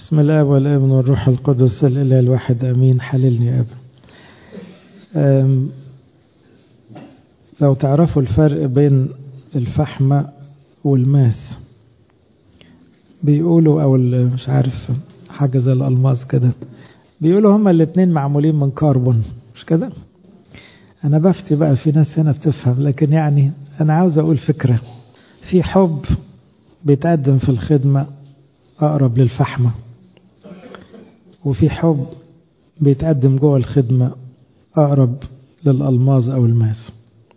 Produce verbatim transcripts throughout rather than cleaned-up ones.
بسم الله والابن والروح القدس الإله الواحد أمين. حللني يا أب. لو تعرفوا الفرق بين الفحمة والماس بيقولوا، أو مش عارف حاجة زي الألماس كده، بيقولوا هما الاتنين معمولين من كربون، مش كده؟ أنا بفتي بقى، في ناس هنا بتفهم، لكن يعني أنا عاوز أقول فكرة. في حب بيتقدم في الخدمة أقرب للفحمة، وفي حب بيتقدم جوه الخدمة أقرب للألماظ أو الماس.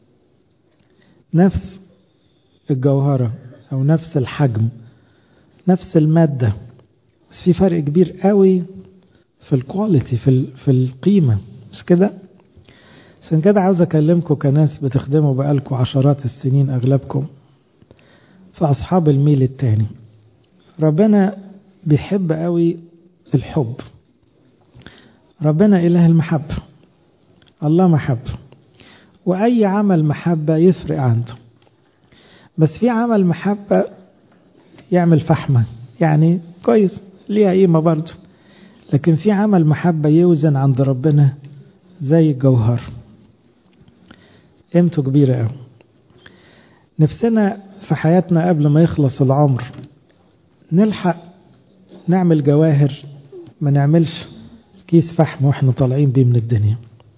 نفس الجوهرة أو نفس الحجم، نفس المادة، في فرق كبير قوي في الكواليتي، في في القيمة، مش كده؟ عشان كده عاوز أكلمكم كناس بتخدموا بقالكم عشرات السنين أغلبكم، فأصحاب الميل التاني. ربنا بيحب قوي الحب، ربنا إله المحبة، الله محبة، وأي عمل محبة يفرق عنده. بس في عمل محبة يعمل فحمة، يعني كويس ليها قيمة برضه، لكن في عمل محبة يوزن عند ربنا زي الجوهر، قيمته كبيرة قوي. نفسنا في حياتنا قبل ما يخلص العمر نلحق نعمل جواهر، ما نعملش كيس فحم واحنا طالعين بيه من الدنيا،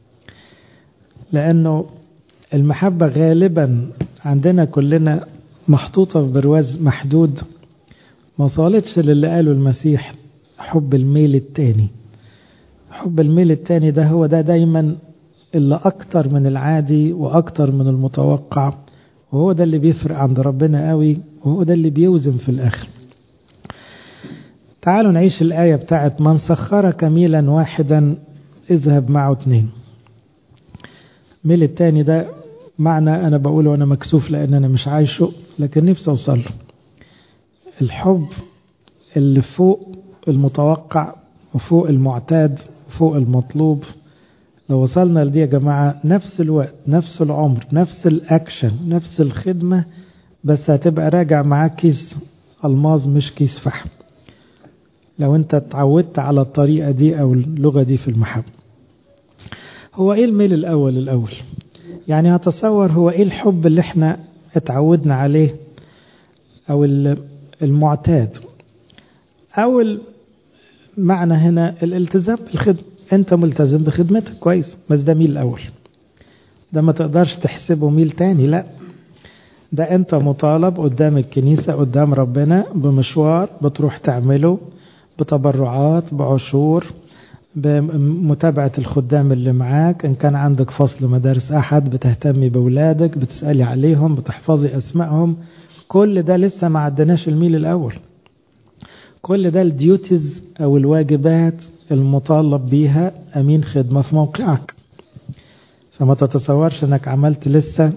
لأنه المحبة غالبا عندنا كلنا محطوطة في برواز محدود، ما وصلتش للي قاله المسيح حب الميل التاني. حب الميل التاني ده هو ده دايما اللي أكتر من العادي وأكتر من المتوقع، وهو ده اللي بيفرق عند ربنا قوي، وهو ده اللي بيوزن في الآخر. تعالوا نعيش الآية بتاعت من سخرك ميلا واحدا اذهب معه اتنين. ميل التاني ده معنى أنا بقوله وأنا مكسوف لأن أنا مش عايشه، لكن نفسي أوصل له. الحب اللي فوق المتوقع وفوق المعتاد وفوق المطلوب. لو وصلنا لدي يا جماعة، نفس الوقت، نفس العمر، نفس الأكشن، نفس الخدمة، بس هتبقى راجع معاك كيس ألماظ مش كيس فحم، لو انت اتعودت على الطريقة دي أو اللغة دي في المحبة. هو ايه الميل الأول الأول؟ يعني هتصور هو ايه الحب اللي احنا اتعودنا عليه أو المعتاد. أول معنى هنا الالتزام بالخدمة، انت ملتزم بخدمتك كويس، بس ده ميل الأول، ده ما تقدرش تحسبه ميل تاني، لا، ده انت مطالب قدام الكنيسة قدام ربنا بمشوار بتروح تعمله، بتبرعات، بعشور، بمتابعة الخدام اللي معاك، إن كان عندك فصل مدارس أحد بتهتمي بأولادك، بتسألي عليهم، بتحفظي أسمائهم. كل ده لسه ما عدناش الميل الأول، كل ده الديوتيز أو الواجبات المطالب بيها أمين خدمة في موقعك. فما تتصورش أنك عملت لسه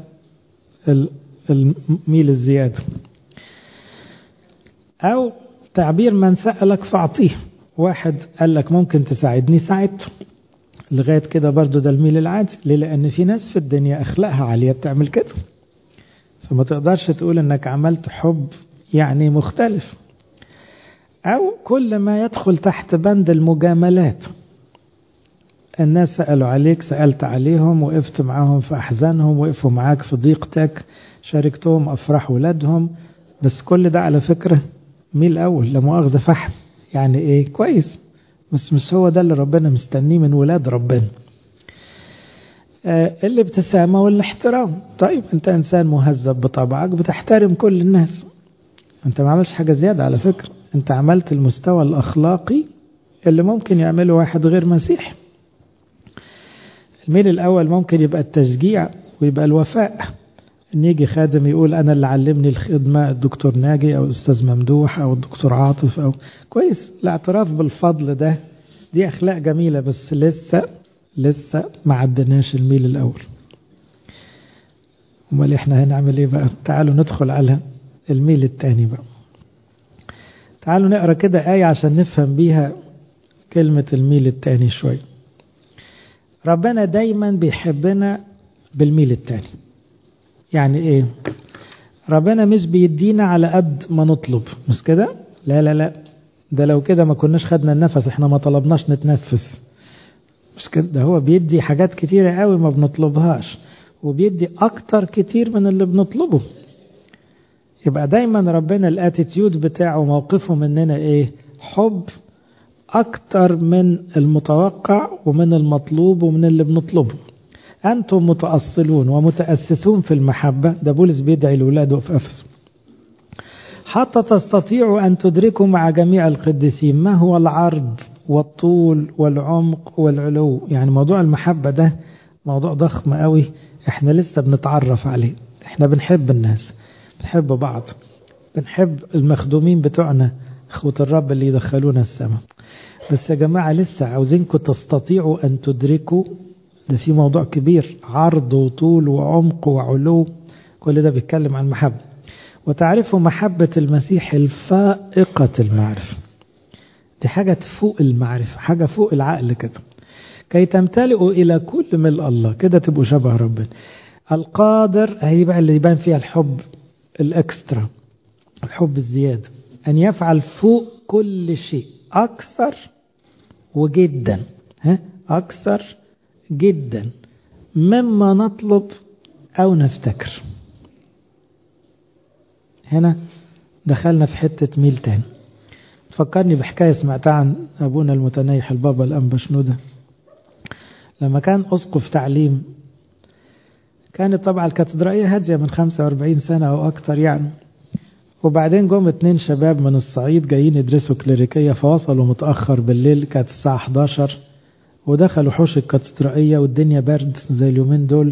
الميل الزيادة. أو تعبير من سألك فأعطيه، واحد قال لك ممكن تساعدني، ساعدته، لغاية كده برضو ده الميل العادي. ليه؟ لأن في ناس في الدنيا أخلاقها عالية بتعمل كده، فما تقدرش تقول أنك عملت حب يعني مختلف. أو كل ما يدخل تحت بند المجاملات، الناس سألوا عليك، سألت عليهم، وقفت معاهم في أحزانهم، وقفوا معاك في ضيقتك، شاركتهم أفراح ولادهم، بس كل ده على فكرة ميل أول، لا مؤاخذة فحم، يعني إيه كويس، بس مش هو ده اللي ربنا مستنيه من ولاد ربنا. آه الابتسامة والاحترام. طيب أنت إنسان مهذب بطبعك، بتحترم كل الناس، أنت ما عملش حاجة زيادة على فكرة، أنت عملت المستوى الأخلاقي اللي ممكن يعمله واحد غير مسيحي. الميل الأول ممكن يبقى التشجيع ويبقى الوفاء، ان يجي خادم يقول أنا اللي علمني الخدمة الدكتور ناجي أو الأستاذ ممدوح أو الدكتور عاطف، أو كويس، الاعتراف بالفضل ده، دي أخلاق جميلة، بس لسه لسه ما عدناش الميل الأول. امال احنا هنعمل ايه بقى؟ تعالوا ندخل على الميل الثاني بقى. تعالوا نقرأ كده آية عشان نفهم بيها كلمة الميل الثاني شوي. ربنا دايما بيحبنا بالميل الثاني. يعني ايه؟ ربنا مش بيدينا على قد ما نطلب، مش كده؟ لا لا لا، ده لو كده ما كناش خدنا النفس، احنا ما طلبناش نتنفس. مش كده، ده هو بيدي حاجات كتيرة قوي ما بنطلبهاش، وبيدي اكتر كتير من اللي بنطلبه. يبقى دايما ربنا الاتيتيود بتاعه موقفه مننا ايه؟ حب اكتر من المتوقع ومن المطلوب ومن اللي بنطلبه. انتم متأصلون ومتأسسون في المحبة، ده بولس بيدعي لولاده في افسس، حتى تستطيعوا ان تدركوا مع جميع القديسين ما هو العرض والطول والعمق والعلو. يعني موضوع المحبة ده موضوع ضخم قوي، احنا لسه بنتعرف عليه. احنا بنحب الناس، بنحب بعض، بنحب المخدومين بتوعنا، اخوة الرب اللي يدخلونا السماء. بس يا جماعة لسه عاوزينكم تستطيعوا ان تدركوا، ده في موضوع كبير، عرض وطول وعمق وعلو، كل ده بيتكلم عن المحبة. وتعرفوا محبة المسيح الفائقة المعرفة، دي حاجة فوق المعرفة، حاجة فوق العقل كده، كي تمتلئوا إلى كل ملء الله، كده تبقوا شبه ربنا القادر. هي بقى اللي يبان فيها الحب الأكسترا، الحب الزيادة، أن يفعل فوق كل شيء أكثر وجدا، ها أكثر جدا مما نطلب أو نفتكر. هنا دخلنا في حتة ميل تاني. فكرني بحكاية سمعتها عن أبونا المتنيح البابا الأنبا شنودة، لما كان أسقف تعليم. كانت طبعا الكاتدرائية هادية من خمسة وأربعين سنة أو أكثر يعني، وبعدين جم اتنين شباب من الصعيد جايين يدرسوا كليريكية، فوصلوا متأخر بالليل، كانت الساعة حداشر، ودخلوا حوش الكاتدرائية والدنيا برد زي اليومين دول،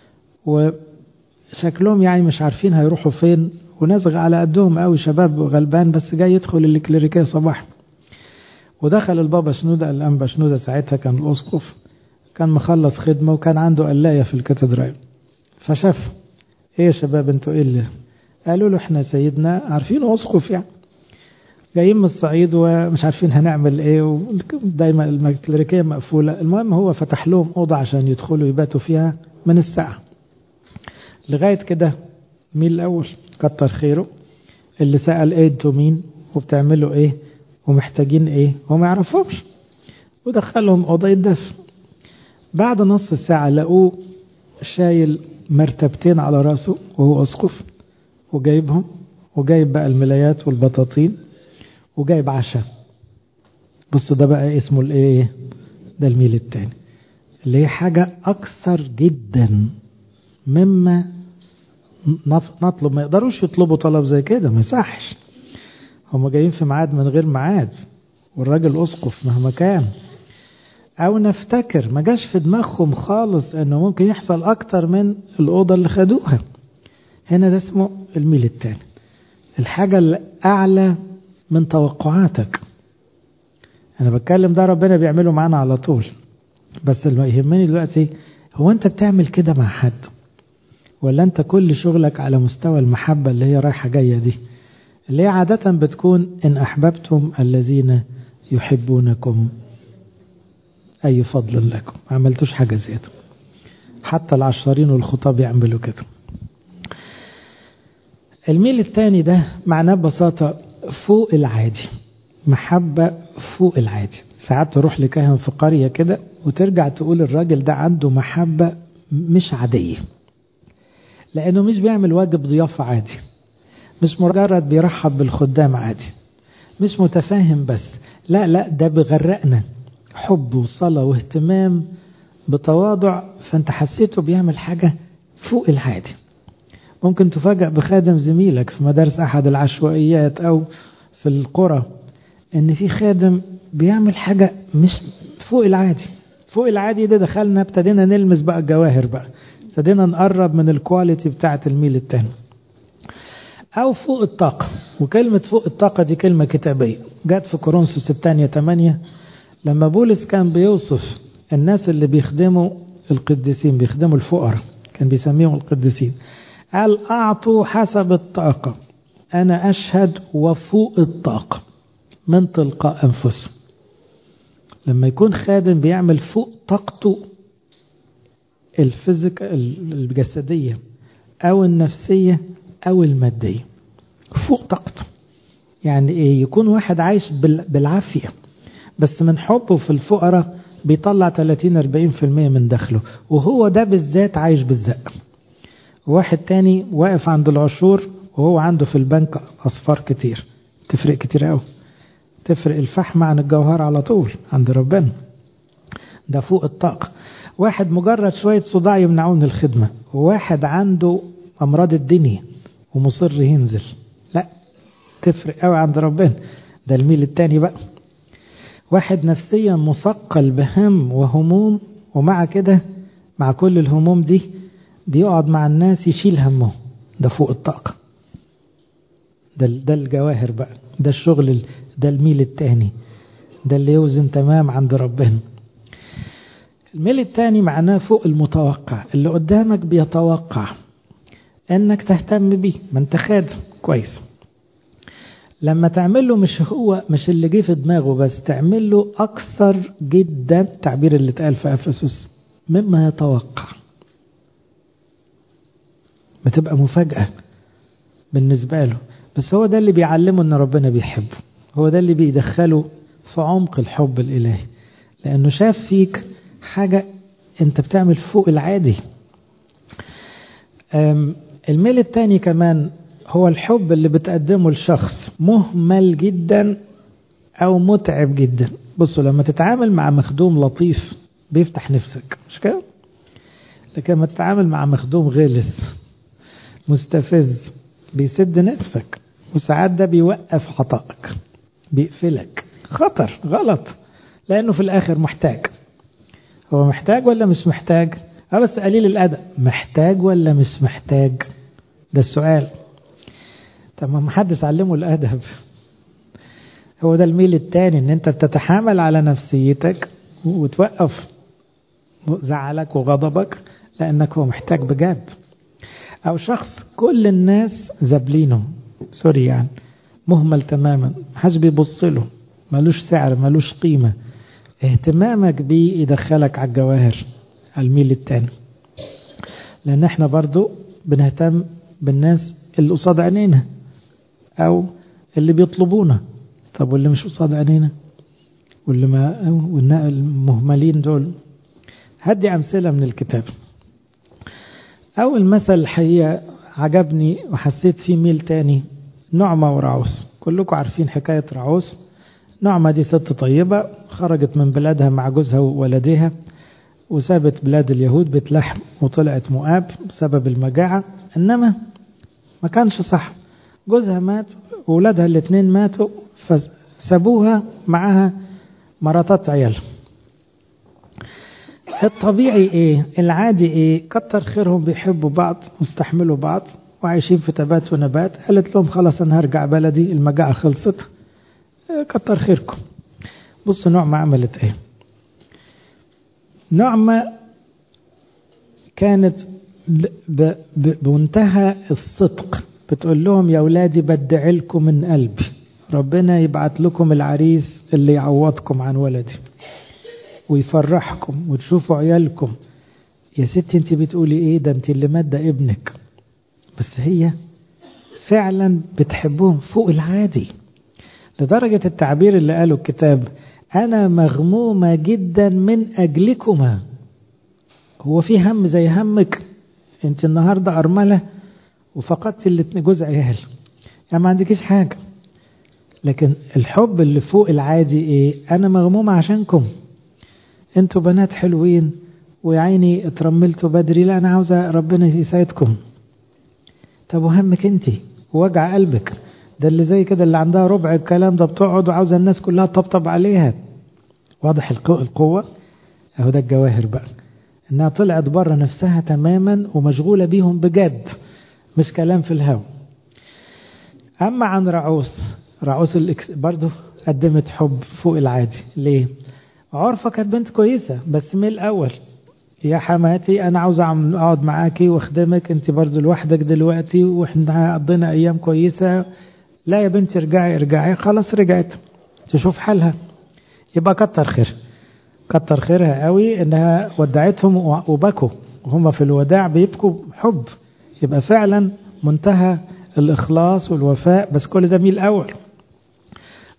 وشكلهم يعني مش عارفين هيروحوا فين، ونزغ على قدهم قوي، شباب غلبان بس جاي يدخل الكليريكية صباح. ودخل البابا شنودة الأنبا شنودة، ساعتها كان الأسقف، كان مخلص خدمة وكان عنده قلاية في الكاتدرائية. فشاف ايه يا شباب انتوا ايه اللي قالوا له؟ احنا سيدنا عارفين أسقف يعني، جايين من الصعيد ومش عارفين هنعمل ايه، ودايما الكليريكية مقفولة. المهم هو فتح لهم أوضة عشان يدخلوا يباتوا فيها من الساعة لغاية كده. مين الأول؟ كتر خيره اللي سأل ايه انتوا مين وبتعملوا ايه ومحتاجين ايه وما يعرفهمش، ودخلهم أوضة يدفن. بعد نص ساعة لقوه شايل مرتبتين على راسه وهو أسقف، وجايبهم، وجايب بقى الملايات والبطاطين، وجايب عشاء. بصوا ده بقى اسمه الايه؟ ده الميل التاني، اللي هي حاجة أكثر جدا مما نطلب. ما يقدروش يطلبوا طلب زي كده، ما يصحش. هم جايين في ميعاد من غير ميعاد، والراجل أسقف مهما كان. أو نفتكر، ما جاش في دماغهم خالص أنه ممكن يحصل أكتر من الأوضة اللي خدوها. هنا ده اسمه الميل التاني، الحاجة الأعلى من توقعاتك. أنا بتكلم ده ربنا بيعمله معانا على طول، بس اللي يهمني دلوقتي هو أنت بتعمل كده مع حد، ولا أنت كل شغلك على مستوى المحبة اللي هي رايحة جاية دي، اللي هي عادة بتكون إن أحببتم الذين يحبونكم أي فضل لكم. ما عملتوش حاجة زيادة، حتى العشرين والخطاب يعملوا كده. الميل الثاني ده معناه ببساطة فوق العادي، محبة فوق العادي. ساعات تروح لكاهن في قرية كده وترجع تقول الراجل ده عنده محبة مش عادية، لأنه مش بيعمل واجب ضيافة عادي، مش مجرد بيرحب بالخدام عادي، مش متفاهم بس، لا لا ده بيغرقنا حب وصلاة واهتمام بتواضع. فانت حسيته بيعمل حاجة فوق العادي. ممكن تفاجأ بخادم زميلك في مدارس أحد العشوائيات أو في القرى، ان في خادم بيعمل حاجة مش فوق العادي. فوق العادي ده دخلنا ابتدينا نلمس بقى الجواهر، بقى ابتدينا نقرب من الكواليتي بتاعة الميل التاني. أو فوق الطاقة، وكلمة فوق الطاقة دي كلمة كتابية جات في كورنثوس الثانية ثمانية، لما بولس كان بيوصف الناس اللي بيخدموا القديسين، بيخدموا الفقراء، كان بيسميهم القديسين، قال أعطوا حسب الطاقة، أنا أشهد وفوق الطاقة من تلقاء أنفسهم. لما يكون خادم بيعمل فوق طاقته الفيزيك الجسدية أو النفسية أو المادية، فوق طاقته، يعني ايه؟ يكون واحد عايش بالعافية بس من حبه في الفقراء بيطلع ثلاثين أربعين في المية من دخله، وهو ده بالذات عايش بالزق. واحد تاني واقف عند العشور وهو عنده في البنك أصفار كتير، تفرق كتير قوي، تفرق الفحم عن الجوهر على طول عند ربنا، ده فوق الطاقة. واحد مجرد شوية صداع يمنعوه من الخدمة، وواحد عنده أمراض الدنيا ومصر ينزل، لا تفرق قوي عند ربنا، ده الميل التاني بقى. واحد نفسيا مثقل بهم وهموم، ومع كده مع كل الهموم دي بيقعد مع الناس يشيل همه، ده فوق الطاقة، ده, ده الجواهر بقى، ده الشغل، ده الميل التاني، ده اللي يوزن تمام عند ربنا. الميل التاني معناه فوق المتوقع، اللي قدامك بيتوقع انك تهتم بيه، ما انت خادم كويس، لما تعمله مش هو مش اللي جه في دماغه بس، تعمله اكثر جدا، تعبير اللي اتقال في افسس، مما يتوقع، بتبقى مفاجأة بالنسبة له، بس هو ده اللي بيعلمه ان ربنا بيحبه، هو ده اللي بيدخله في عمق الحب الالهي، لانه شاف فيك حاجة انت بتعمل فوق العادي. الميل التاني كمان هو الحب اللي بتقدمه لشخص مهمل جدا او متعب جدا. بصوا، لما تتعامل مع مخدوم لطيف بيفتح نفسك، مش كده؟ لكن لما تتعامل مع مخدوم غلس مستفز بيسد نفسك، وساعات ده بيوقف عطائك، بيقفلك، خطر، غلط، لانه في الاخر محتاج. هو محتاج ولا مش محتاج؟ اه بس قليل الادب، محتاج ولا مش محتاج؟ ده السؤال. طب ما محدش علمه الادب. هو ده الميل التاني، ان انت تتحامل على نفسيتك وتوقف زعلك وغضبك لانك هو محتاج بجد. او شخص كل الناس زبلينه، سوري يعني، مهمل تماما، محدش بيبص له، ملوش سعر، ملوش قيمة، اهتمامك بيه يدخلك على الجواهر، على الميل التاني. لان احنا برضو بنهتم بالناس اللي قصاد عينينا او اللي بيطلبونا. طب واللي مش قصاد عينينا واللي ما المهملين دول؟ هدي امثلة من الكتاب. اول مثل الحقيقة عجبني وحسيت فيه ميل تاني، نعمة ورعوس. كلكم عارفين حكاية رعوس. نعمة دي ست طيبة، خرجت من بلادها مع جوزها وولدها وسابت بلاد اليهود بيت لحم وطلعت مؤاب بسبب المجاعة. انما ما كانش صح، جوزها مات وولادها الاثنين ماتوا، فسابوها معها مراتات عيالها. الطبيعي ايه؟ العادي ايه؟ كتر خيرهم، بيحبوا بعض واستحملوا بعض وعايشين في تبات ونبات. قالت لهم خلاص انا هرجع بلدي، المجاعة خلصت، كتر خيركم. بصوا نعمة عملت ايه. نعمة كانت بمنتهى الصدق بتقول لهم يا أولادي بدعي لكم من قلبي، ربنا يبعت لكم العريس اللي يعوضكم عن ولدي ويفرحكم وتشوفوا عيالكم. يا ستي انت بتقولي ايه؟ ده انت اللي مات ده ابنك. بس هي فعلا بتحبهم فوق العادي، لدرجة التعبير اللي قاله الكتاب أنا مغمومة جدا من أجلكما. هو في هم زي همك؟ انت النهاردة أرملة وفقدت اللي جوز عيال، يعني ما عندكيش حاجة، لكن الحب اللي فوق العادي ايه؟ أنا مغمومة عشانكم، انتوا بنات حلوين ويعيني اترملتوا بدري، لا أنا عاوزة ربنا يساعدكم. طب وهمك انت ووجع قلبك؟ ده اللي زي كده اللي عندها ربع الكلام ده بتقعد وعاوزة الناس كلها تطبطب عليها. واضح القوة؟ اهو ده الجواهر بقى، انها طلعت بره نفسها تماما ومشغولة بيهم بجد، مش كلام في الهوا. اما عن رعوس، رعوس برضو قدمت حب فوق العادي. ليه؟ عرفة كانت بنت كويسة، بس من الاول يا حماتي انا عاوز اقعد معاكي واخدمك، انت برضو لوحدك دلوقتي واحنا قضينا ايام كويسة. لا يا بنتي ارجعي ارجعي، خلاص رجعت تشوف حالها، يبقى كتر خير كتر خيرها قوي انها ودعتهم وبكوا وهم في الوداع بيبكوا حب، يبقى فعلا منتهى الاخلاص والوفاء. بس كل ده مين الاول؟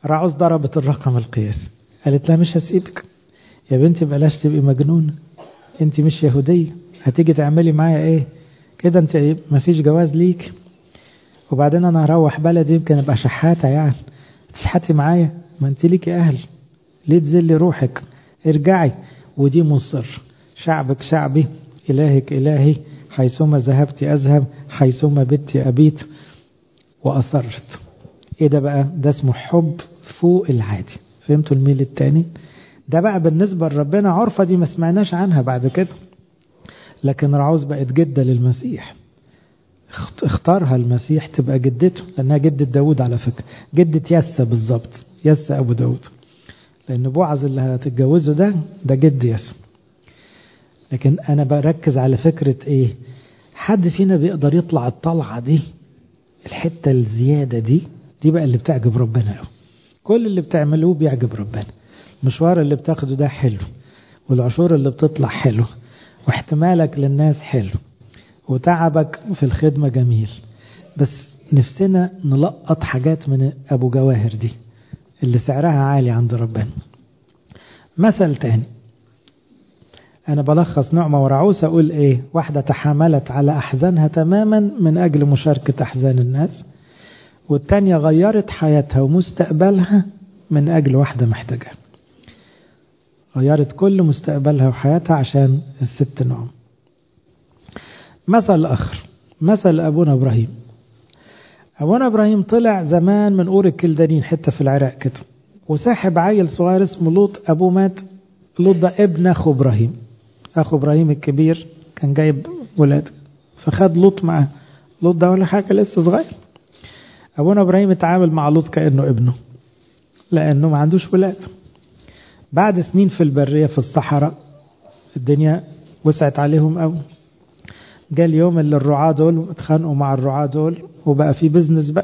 راعوز ضربت الرقم القياسي، قالت لها مش هسيبك يا بنتي، بلاش تبقي مجنونة، انت مش يهودية، هتيجي تعملي معايا ايه كده، انت مفيش جواز ليك، وبعدين انا هروح بلدي يمكن ابقى شحاتة يعني، تشحتي معايا، ما انت ليكي اهل، ليه تذلي روحك، ارجعي. ودي مصر، شعبك شعبي، الهك الهي، حيثما ذهبت اذهب، حيثما بت ابيت. واصرت. ايه ده بقى؟ ده اسمه حب فوق العادي. فهمتوا الميل التاني؟ ده بقى بالنسبة لربنا عرفة، دي ما سمعناش عنها بعد كده. لكن رعوز بقت جدة للمسيح، اختارها المسيح تبقى جدته، لأنها جدة داود على فكرة، جدة يسى بالضبط، يسى أبو داود، لأن بوعز اللي هتتجوزه ده ده جد يسى. لكن أنا بركز على فكرة إيه؟ حد فينا بيقدر يطلع الطلعة دي، الحتة الزيادة دي، دي بقى اللي بتعجب ربنا قوي. كل اللي بتعملوه بيعجب ربنا، المشوار اللي بتاخده ده حلو، والعشور اللي بتطلع حلو، واحتمالك للناس حلو، وتعبك في الخدمة جميل، بس نفسنا نلقط حاجات من أبو جواهر دي اللي سعرها عالي عند ربنا. مثل تاني، أنا بلخص نعمة ورعوس أقول إيه؟ واحدة تحاملت على أحزانها تماما من أجل مشاركة أحزان الناس، والتانية غيرت حياتها ومستقبلها من أجل واحدة محتاجة، غيرت كل مستقبلها وحياتها عشان الست نعم. مثل آخر، مثل أبونا إبراهيم. أبونا إبراهيم طلع زمان من أور الكلدانين حتى في العراق كده، وساحب عيل صغير اسمه لوط، أبوه مات. لوط ده ابن أخو إبراهيم، أخو إبراهيم الكبير كان جايب ولاد، فخد لوط معه. لوط ده ولا حاجة، لسه صغير. أبونا إبراهيم اتعامل مع لوط كأنه ابنه، لأنه ما عندوش ولاد. بعد سنين في البرية في الصحراء الدنيا وسعت عليهم أوي، جاء اليوم اللي الرعاة دول اتخانقوا مع الرعاة دول، وبقى في بزنس بقى.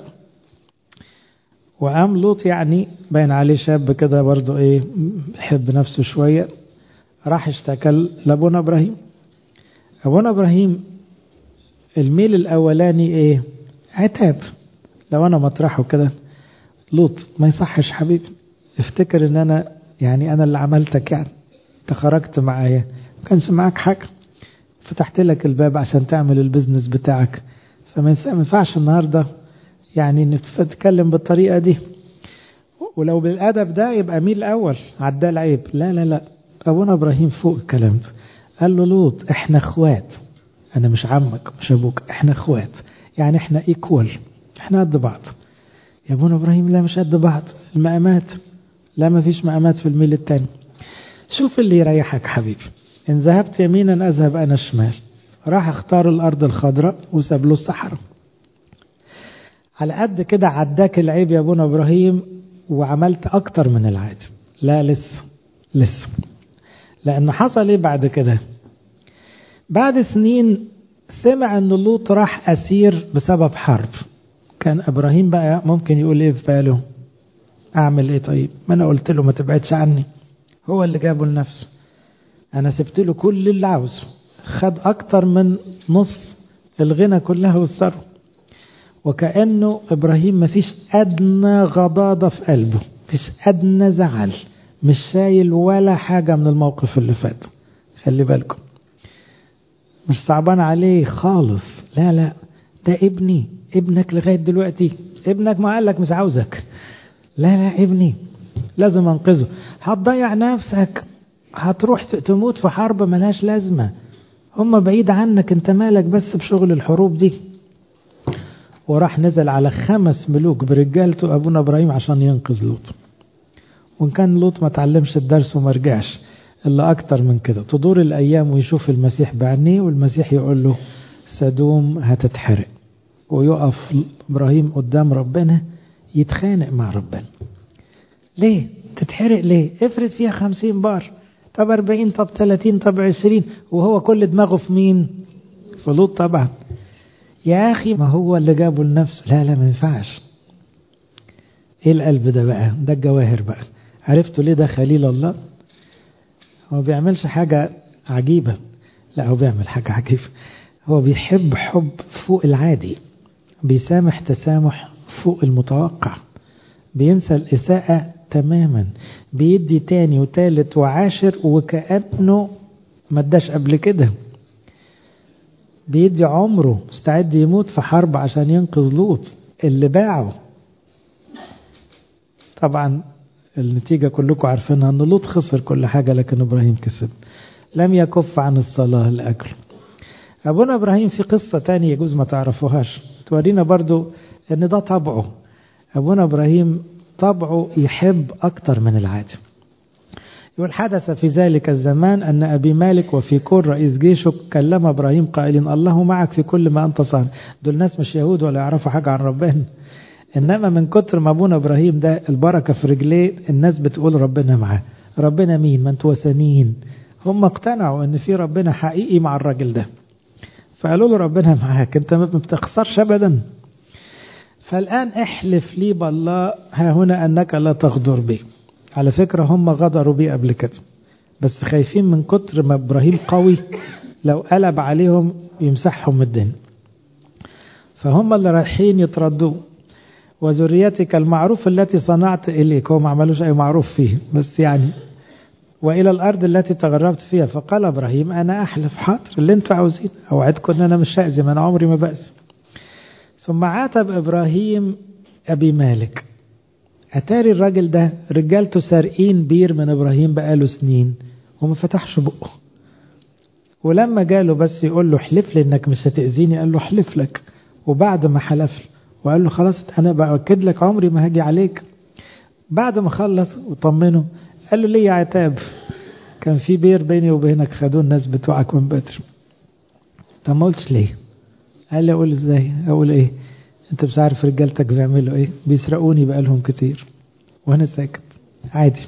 وقام لوط يعني باين عليه شاب كده برضو ايه، يحب نفسه شوية، راح اشتكى لابونا إبراهيم. أبونا إبراهيم الميل الأولاني ايه؟ عتاب. لو أنا مطرحه كده، لوط ما يصحش حبيبي، افتكر ان انا يعني انا اللي عملتك، يعني انت خرجت معايا ما كانش معاك حاجة، فتحت لك الباب عشان تعمل البزنس بتاعك، فما ينفعش النهاردة يعني نتكلم بالطريقة دي. ولو بالأدب ده يبقى ميل أول عدى العيب. لا لا لا، أبونا إبراهيم فوق الكلام ده، قال له لوط احنا اخوات، أنا مش عمك مش أبوك، احنا اخوات، يعني احنا ايكوال، احنا قد بعض. يا ابونا إبراهيم لا مش قد بعض، المقامات لا، ما فيش مقامات في الميل التاني. شوف اللي يريحك حبيبي، إن ذهبت يمينا أذهب أنا الشمال. راح اختار الأرض الخضراء وساب له الصحراء. على قد كده عداك العيب يا ابونا إبراهيم، وعملت أكتر من العادي. لا لسه لسه، لأن حصل إيه بعد كده؟ بعد سنين سمع أن لوط راح أسير بسبب حرب. كان إبراهيم بقى ممكن يقول إيه في باله؟ أعمل إيه طيب؟ ما أنا قلت له ما تبعدش عني، هو اللي جابه لنفسه، أنا سبت له كل اللي عاوزه، خد أكتر من نص الغنى كلها والثروة، وكأنه إبراهيم ما فيش أدنى غضاضة في قلبه، فيش أدنى زعل، مش شايل ولا حاجة من الموقف اللي فات. خلي بالكم، مش صعبان عليه خالص، لا لا، ده ابني، ابنك لغاية دلوقتي، ابنك ما قالك مش عاوزك، لا لا ابني لازم انقذه. هتضيع نفسك، هتروح تموت في حرب ملهاش لازمة، هم بعيد عنك، انت مالك بس بشغل الحروب دي. وراح نزل على خمس ملوك برجالته أبونا إبراهيم عشان ينقذ لوط. وإن كان لوط ما تعلمش الدرس وما رجعش إلا أكتر من كده، تدور الأيام ويشوف المسيح بعينيه، والمسيح يقول له سدوم هتتحرق، ويقف إبراهيم قدام ربنا يتخانق مع ربنا. ليه تتحرق؟ ليه؟ افرض فيها خمسين بار، طب أربعين، طب ثلاثين، طب عشرين، وهو كل دماغه في مين؟ في لوط طبعا. يا أخي ما هو اللي جابه لنفسه، لا لا ما ينفعش. ايه القلب ده بقى؟ ده الجواهر بقى. عرفتوا ليه ده خليل الله؟ هو بيعملش حاجة عجيبة، لا هو بيعمل حاجة عجيبة، هو بيحب حب فوق العادي، بيسامح تسامح فوق المتوقع، بينسى الإساءة تماما، بيدي تاني وتالت وعاشر وكأنه ما اداش قبل كده. بيدي عمره، مستعد يموت في حرب عشان ينقذ لوط اللي باعه. طبعا النتيجة كلكم عارفينها، ان لوط خسر كل حاجة لكن ابراهيم كسب، لم يكف عن الصلاة لأجله. ابونا ابراهيم في قصة تانية يجوز ما تعرفوهاش تورينا برضو ان ده طبعه. ابونا ابراهيم طبعه يحب اكتر من العادة. يقول حدث في ذلك الزمان أن أبي مالك وفي كل رئيس جيشه كلم إبراهيم قائلين الله معك في كل ما أنت صانع. دول ناس مش يهود ولا يعرفوا حاجة عن ربنا، إنما من كتر ما أبونا إبراهيم ده البركة في رجليه الناس بتقول ربنا معاه. ربنا مين؟ ما انتوا وثنيين. هم اقتنعوا إن في ربنا حقيقي مع الراجل ده، فقالوا له ربنا معاك، أنت ما بتخسرش أبدا. فالآن احلف لي بالله ها هنا أنك لا تغدر بي. على فكرة هم غدروا بيه قبل كده، بس خايفين من كتر ما إبراهيم قوي لو قلب عليهم يمسحهم الدين، فهم اللي رايحين يتردوا. وذريتك المعروف التي صنعت إليك، هو ما عملوش أي معروف فيه بس يعني، وإلى الأرض التي تغربت فيها. فقال إبراهيم أنا أحلف حاضر اللي انتوا عاوزين، أوعدكم أن أنا مش هأذي، أنا عمري ما بأذي. ثم عاتب إبراهيم أبي مالك. أتاري الراجل ده رجالته سارقين بير من إبراهيم بقاله سنين وما فتحش بقه، ولما جاله بس يقول له احلف لي إنك مش هتأذيني، قال له احلف لك. وبعد ما حلف وقال له خلاص أنا بأكد لك عمري ما هاجي عليك، بعد ما خلص وطمنه قال له ليه يا عتاب؟ كان في بير بيني وبينك خدوه الناس بتوعك من بدر. طب ما قلتش ليه؟ قال لي أقول إزاي؟ أقول إيه؟ انت مش عارف رجالتك بيعملوا ايه، بيسرقوني بقالهم كتير وانا ساكت عادي.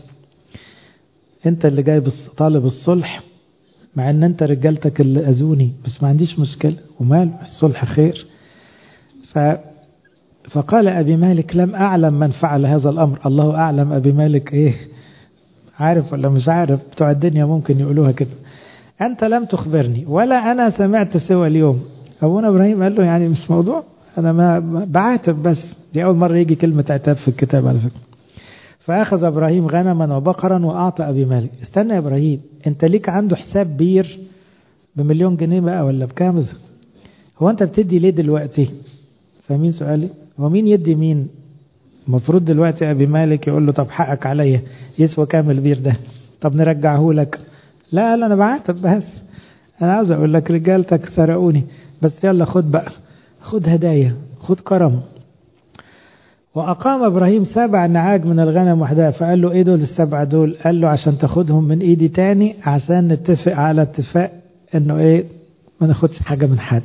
انت اللي جاي طالب الصلح مع ان انت رجالتك اللي اذوني، بس ما عنديش مشكلة ومال الصلح خير. ف... فقال ابي مالك لم اعلم من فعل هذا الامر. الله اعلم ابي مالك ايه، عارف ولا مش عارف؟ بتوع الدنيا ممكن يقولوها كده. انت لم تخبرني ولا انا سمعت سوى اليوم. ابونا ابراهيم قال له يعني مش موضوع، أنا ما بعاتب بس، دي أول مرة يجي كلمة عتاب في الكتاب على فكرة. فأخذ إبراهيم غنما وبقرا وأعطى أبي مالك. استنى يا إبراهيم، أنت ليك عنده حساب بير بمليون جنيه بقى ولا بكام؟ هو أنت بتدي ليه دلوقتي؟ فاهمين سؤالي؟ هو مين يدي مين؟ المفروض دلوقتي أبي مالك يقول له طب حقك عليا، يسوى كام البير ده؟ طب نرجعه لك. لا لا أنا بعاتب بس، أنا عاوز أقول لك رجالتك سرقوني، بس يلا خد بقى، خد هدايا، خد كرم. وأقام إبراهيم سبع نعاج من الغنم وحدها. فقال له إيه دول السبعة دول؟ قال له عشان تاخدهم من إيدي تاني، عشان نتفق على اتفاق إنه إيه ما ناخدش حاجة من حد.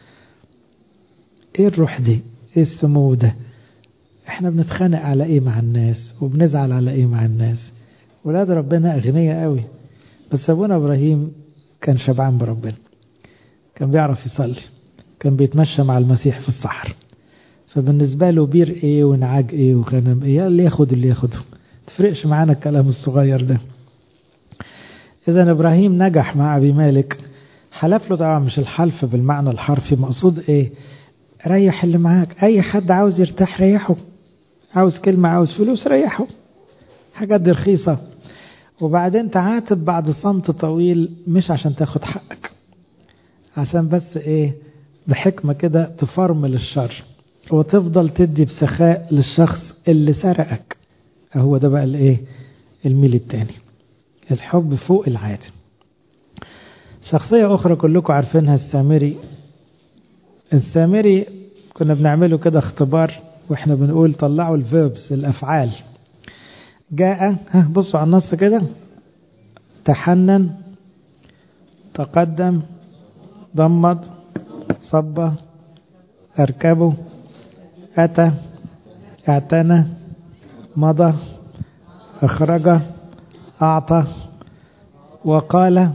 إيه الروح دي؟ إيه السمو ده؟ إحنا بنتخانق على إيه مع الناس وبنزعل على إيه مع الناس؟ ولاد ربنا أغنياء قوي، بس أبونا إبراهيم كان شبعان بربنا، كان بيعرف يصلي، كان بيتمشى مع المسيح في الصحر، فبالنسبة له بير ايه ونعاج ايه وغنم ايه اللي ياخد اللي ياخده، تفرقش معانا الكلام الصغير ده. اذا ابراهيم نجح مع ابي مالك، حلف له طبعا مش الحلف بالمعنى الحرفي، مقصود ايه؟ ريح اللي معاك، اي حد عاوز يرتاح ريحه، عاوز كلمة عاوز فلوس ريحه، حاجات دي رخيصة. وبعدين تعاتب بعد صمت طويل مش عشان تاخد حقك، عشان بس ايه بحكمة كده تفرمل الشر وتفضل تدي بسخاء للشخص اللي سرقك. هو ده بقى الايه الميل التاني، الحب فوق العادة. شخصية اخرى كلكم عارفينها، السامري. السامري كنا بنعمله كده اختبار واحنا بنقول طلعوا الفيربس الافعال. جاء، ها بصوا على النص كده، تحنن، تقدم، ضمد، صب، اركبه، اتى، اعتنى، مضى، اخرج، اعطى، وقال،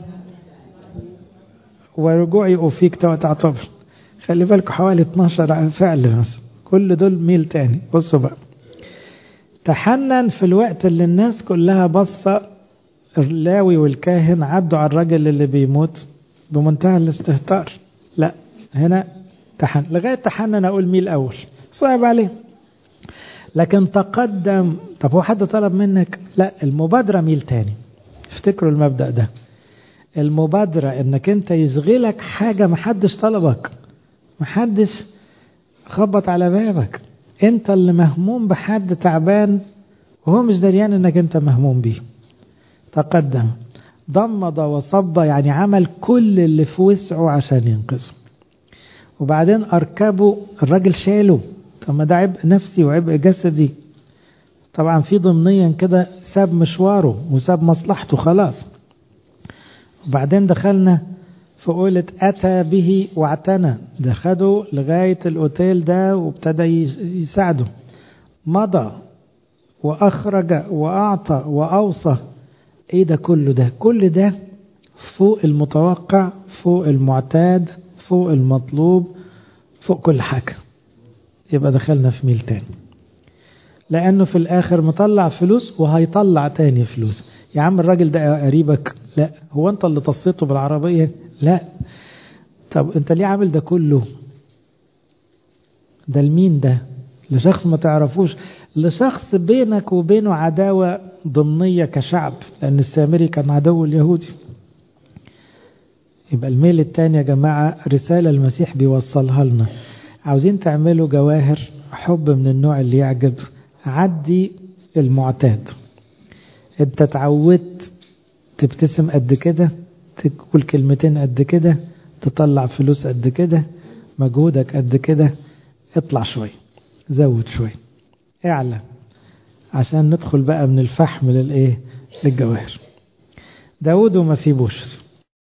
ورجوعي أوفيك تعتبر. خلي بالكم حوالي اتناشر فعل مثلا، كل دول ميل تاني. بصوا بقى، تحنن في الوقت اللي الناس كلها بصة، اللاوي والكاهن عدوا على الرجل اللي بيموت بمنتهى الاستهتار. لا هنا تحنن، لغاية تحنن أقول ميل أول صعب عليه. لكن تقدم. طب هو حد طلب منك؟ لا، المبادرة ميل تاني. افتكروا المبدأ ده، المبادرة انك انت يشغلك حاجة محدش طلبك، محدش خبط على بابك، انت اللي مهموم بحد تعبان وهو مش دريان انك انت مهموم بيه. تقدم ضمد وصب، يعني عمل كل اللي في وسعه عشان ينقذه. وبعدين اركبه، الراجل شاله. طب ما ده عبء نفسي وعبء جسدي. طبعا في ضمنيا كده ساب مشواره وساب مصلحته خلاص. وبعدين دخلنا في قولة أتى به واعتنى، ده خده لغاية الأوتيل ده وابتدى يساعده. مضى وأخرج وأعطى وأوصى. إيه ده كله؟ ده كل ده فوق المتوقع، فوق المعتاد، فوق المطلوب، فوق كل حاجة. يبقى دخلنا في ميل تاني، لأنه في الآخر مطلع فلوس وهيطلع تاني فلوس. يا عم الراجل ده قريبك؟ لا. هو أنت اللي تصيته بالعربية؟ لا. طب أنت ليه عامل ده كله؟ ده لمين ده؟ لشخص ما تعرفوش، لشخص بينك وبينه عداوة ضمنية كشعب، لأن السامري كان عدو اليهودي. يبقى الميل التاني يا جماعة رسالة المسيح بيوصلها لنا. عاوزين تعملوا جواهر حب من النوع اللي يعجب، عدي المعتاد. انت اتعودت تبتسم قد كده، تقول كلمتين قد كده، تطلع فلوس قد كده، مجهودك قد كده. اطلع شوي، زود شوي، اعلى، عشان ندخل بقى من الفحم للايه، للجواهر. داود وما في بوشس.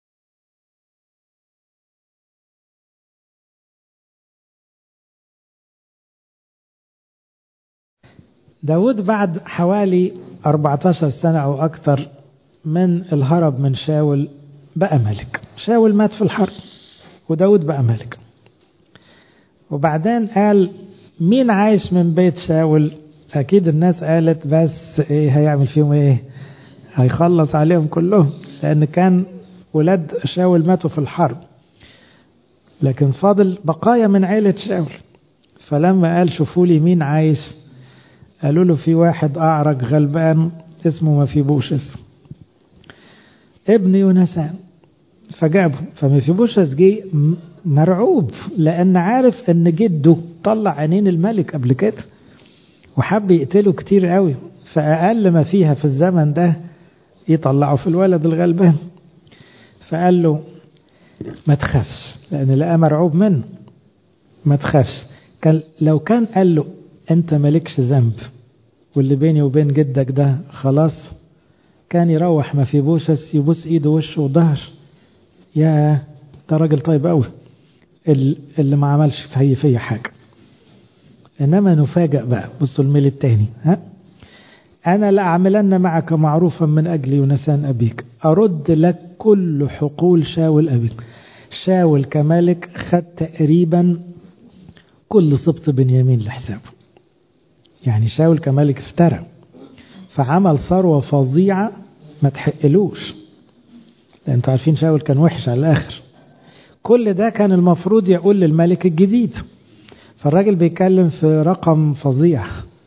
داود بعد حوالي أربعة عشر سنة أو أكثر من الهرب من شاول بقى ملك. شاول مات في الحرب وداود بقى ملك. وبعدين قال مين عايش من بيت شاول؟ أكيد الناس قالت بس إيه هيعمل فيهم إيه؟ هيخلص عليهم كلهم، لأن كان ولاد شاول ماتوا في الحرب، لكن فاضل بقايا من عيلة شاول. فلما قال شوفوا لي مين عايش، قالوا له في واحد أعرج غلبان اسمه مفيبوشث ابن يونسان. فجابه. فمفيبوشث جه مرعوب، لأن عارف أن جده طلع عينين الملك قبل كده وحب يقتله كتير قوي، فأقل ما فيها في الزمن ده يطلعه في الولد الغلبان. فقال له ما تخافش، لأن لقى مرعوب منه. ما تخافش. كان لو كان قال له أنت مالكش ذنب واللي بيني وبين جدك ده خلاص، كان يروح مفيبوشث يبوس ايده وشه وظهر، يا ده راجل طيب قوي اللي ما عملش في فيه حاجة. إنما نفاجأ بقى. بصوا الميل التاني، ها أنا لأعملن معك معروفا من أجل يونسان أبيك، أرد لك كل حقول شاول أبيك. شاول كملك خد تقريبا كل سبط بنيامين لحسابه. يعني شاول كملك افترى، فعمل ثروة فظيعة ما تحقلوش، لأن انتوا عارفين شاول كان وحش على الآخر. كل ده كان المفروض يقول للملك الجديد، فالراجل بيتكلم في رقم فظيع.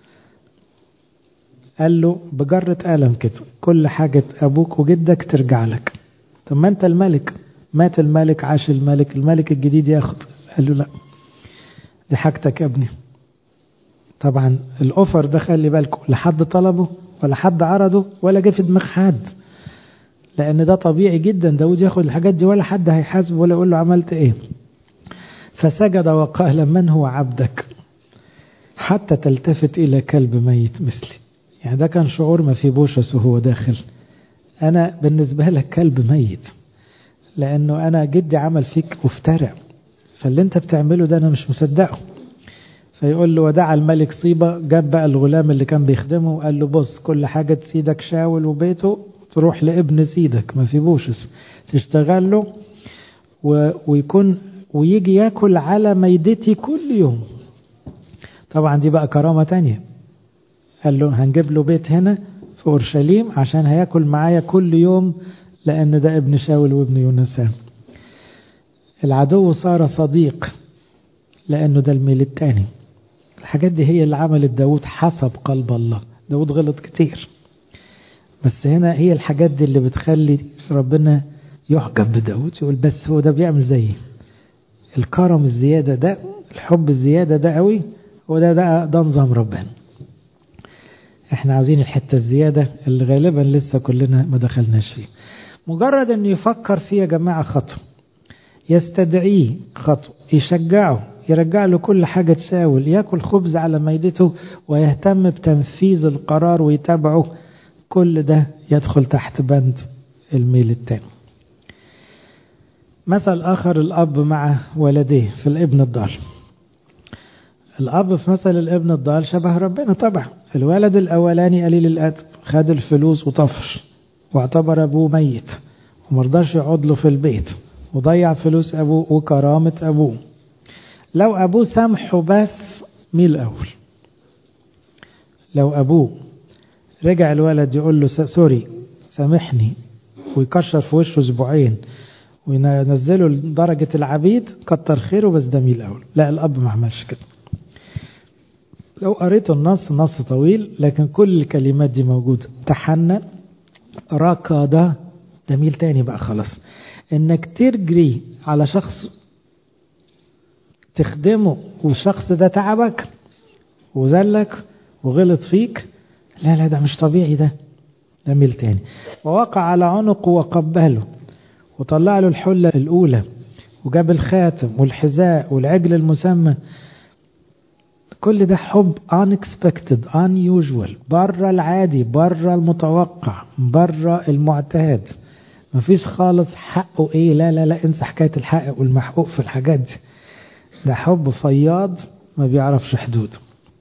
قال له بجرة قلم كده كل حاجة أبوك وجدك ترجع لك. طب ما أنت الملك، مات الملك عاش الملك، الملك الجديد ياخد. قال له لا، دي حاجتك يا ابني. طبعا الأوفر ده خلي بالكم لا حد طلبه ولا حد عرضه ولا جه في دماغ حد، لأن ده طبيعي جدا داود ياخد الحاجات دي، ولا حد هيحاسبه ولا يقول له عملت ايه. فسجد وقال من هو عبدك حتى تلتفت إلى كلب ميت مثلي. يعني ده كان شعور مفيبوشث وهو داخل، أنا بالنسبة لك كلب ميت، لأنه أنا جدي عمل فيك وافترع، فاللي انت بتعمله ده أنا مش مصدقه. فيقول له ودع الملك صيبة. جاب بقى الغلام اللي كان بيخدمه وقال له بص كل حاجة سيدك شاول وبيته تروح لابن سيدك مفيبوشث تشتغل له ويكون ويجي ياكل على ميدتي كل يوم. طبعا دي بقى كرامة تانية. قال له هنجيب له بيت هنا في أورشليم عشان هياكل معايا كل يوم، لأن ده ابن شاول وابن يونسان. العدو صار صديق، لأنه ده الميل التاني. الحاجات دي هي اللي عملت داود حسب قلب الله. داود غلط كتير، بس هنا هي الحاجات دي اللي بتخلي ربنا يعجب بداود، يقول بس هو ده بيعمل زيي. الكرم الزيادة ده، الحب الزيادة ده قوي، وده ده, ده نظام ربنا. احنا عاوزين الحتة الزيادة اللي غالبا لسه كلنا ما دخلناش فيه. مجرد ان يفكر فيه يا جماعة خطوة، يستدعيه خطوة، يشجعه، يرجع له كل حاجة تساول، يأكل خبز على ميدته ويهتم بتنفيذ القرار ويتابعه، كل ده يدخل تحت بند الميل التاني. مثل آخر الأب مع ولديه في الابن الضال. الأب في مثل الابن الضال شبه ربنا طبعا. الولد الأولاني قليل الأدب، خد الفلوس وطفش واعتبر أبوه ميت ومرضاش يقعد له في البيت وضيع فلوس أبوه وكرامة أبوه. لو أبوه سامحه بس ميل أول. لو أبوه رجع الولد يقول له سوري سامحني ويكشر في وشه أسبوعين وينزله لدرجة العبيد، كتر خيره، بس ده ميل أول. لا، الأب ما عملش كده. لو قريت النص، نص طويل لكن كل الكلمات دي موجودة. تحنن، ركض، ده ميل تاني بقى خلاص. انك تجري على شخص تخدمه والشخص ده تعبك وذلك وغلط فيك، لا لا ده مش طبيعي، ده ده ميل تاني. ووقع على عنقه وقبله وطلع له الحلة الأولى وجاب الخاتم والحذاء والعجل المسمى. كل ده حب unexpected unusual، بره العادي، بره المتوقع، بره المعتاد. مفيش خالص حقه ايه، لا لا لا انسى حكاية الحق والمحقوق في الحاجات دي. ده حب فياض ما بيعرفش حدود.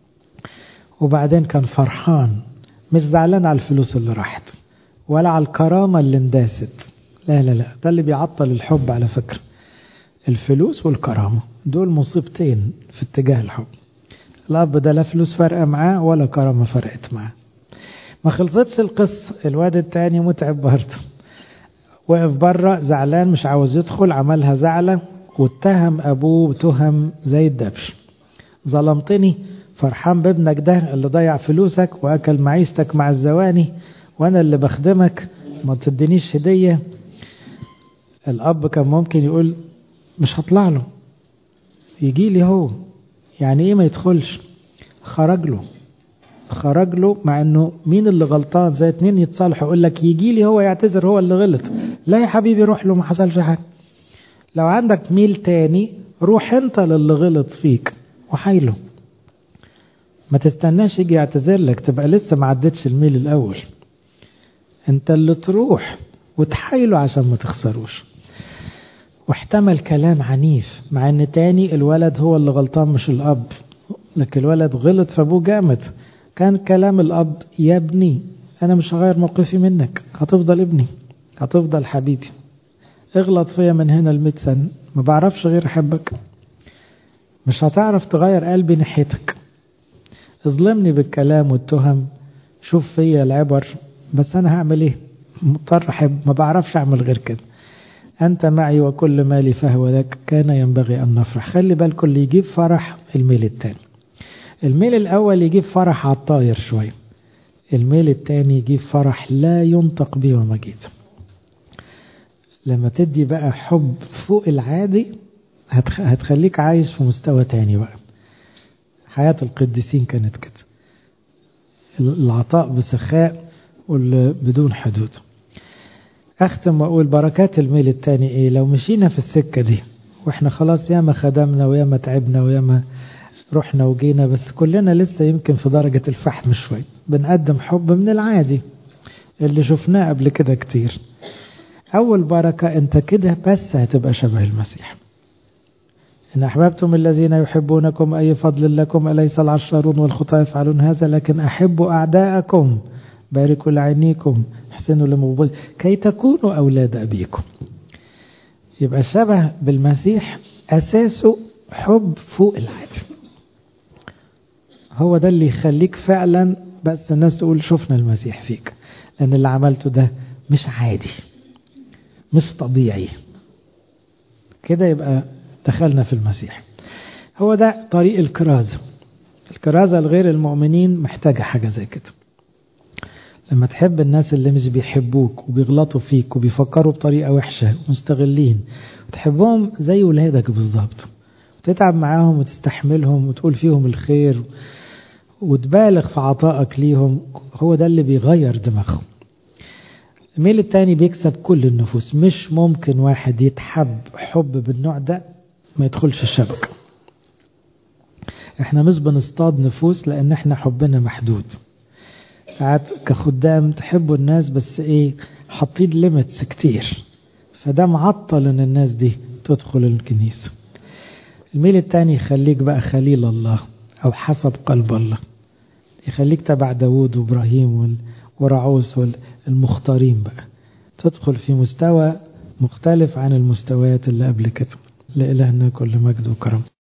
وبعدين كان فرحان، مش زعلان على الفلوس اللي راحت ولا على الكرامة اللي انداست، لا لا لا، ده اللي بيعطل الحب على فكرة. الفلوس والكرامة دول مصيبتين في اتجاه الحب. الأب ده لا فلوس فرقة معاه ولا كرامة فرقت معاه. ما خلصتش القصة، الواد التاني متعب برضه، وقف بره زعلان مش عاوز يدخل، عملها زعلة واتهم أبوه تهم زي الدبش. ظلمتني، فرحان بابنك ده اللي ضيع فلوسك وأكل معيشتك مع الزواني، وأنا اللي بخدمك ما تدينيش هدية. الأب كان ممكن يقول مش هطلع له، يجي لي هو، يعني ايه ما يدخلش؟ خرج له خرج له مع انه مين اللي غلطان؟ زي اتنين يتصالحوا يقول لك يجي لي هو يعتذر هو اللي غلط. لا يا حبيبي روح له، ما حصلش حاجه. لو عندك ميل تاني روح انت للي غلط فيك وحايله، ما تستناش يجي يعتذر لك تبقى لسه ما عدتش الميل الاول. انت اللي تروح وتحايله عشان ما تخسروش. واحتمل كلام عنيف مع ان تاني الولد هو اللي غلطان مش الاب، لكن الولد غلط فابوه جامد. كان كلام الاب يا ابني انا مش هغير موقفي منك، هتفضل ابني، هتفضل حبيبي، اغلط فيا من هنا لمية سنة ما بعرفش غير احبك، مش هتعرف تغير قلبي ناحيتك، اظلمني بالكلام والتهم، شوف فيا العبر، بس انا هعمل ايه؟ مضطر احب، ما بعرفش اعمل غير كده. أنت معي وكل مالي فهو لك، كان ينبغي أن نفرح. خلي بالكم اللي يجيب فرح الميل الثاني. الميل الأول يجيب فرح على الطاير شوية، الميل الثاني يجيب فرح لا ينطق به ومجيد. لما تدي بقى حب فوق العادي هتخليك عايش في مستوى تاني بقى. حياة القديسين كانت كده، العطاء بسخاء بدون حدود. أختم وأقول بركات الميل التاني إيه؟ لو مشينا في السكة دي وإحنا خلاص ياما خدمنا وياما تعبنا وياما رحنا وجينا، بس كلنا لسه يمكن في درجة الفحم شوي، بنقدم حب من العادي اللي شفناه قبل كده كتير. أول بركة أنت كده بس هتبقى شبه المسيح. إن أحببتم الذين يحبونكم أي فضل لكم، أليس العشارون والخطاة يفعلون هذا؟ لكن أحبوا أعداءكم، باركوا لعينيكم، احسنوا لمبغض، كي تكونوا أولاد أبيكم. يبقى شبه بالمسيح أساسه حب فوق العادي. هو ده اللي يخليك فعلا بس الناس تقول شفنا المسيح فيك، لأن اللي عملته ده مش عادي، مش طبيعي. كده يبقى دخلنا في المسيح. هو ده طريق الكرازة. الكرازة لغير المؤمنين محتاجة حاجة زي كده. لما تحب الناس اللي مش بيحبوك وبيغلطوا فيك وبيفكروا بطريقة وحشة ومستغلين، وتحبهم زي ولادك بالظبط، وتتعب معاهم وتستحملهم وتقول فيهم الخير وتبالغ في عطائك ليهم، هو ده اللي بيغير دماغهم. الميل التاني بيكسب كل النفوس. مش ممكن واحد يتحب حب بالنوع ده ما يدخلش الشبكة. احنا مش بنصطاد نفوس لان احنا حبنا محدود. ساعات كخدام تحبوا الناس بس ايه، حاطين ليميتس كتير، فده معطل ان الناس دي تدخل الكنيسة. الميل التاني يخليك بقى خليل الله او حسب قلب الله، يخليك تبع داود وابراهيم ورعوس والمختارين بقى، تدخل في مستوى مختلف عن المستويات اللي قبل كده. لإلهنا كل مجد وكرم.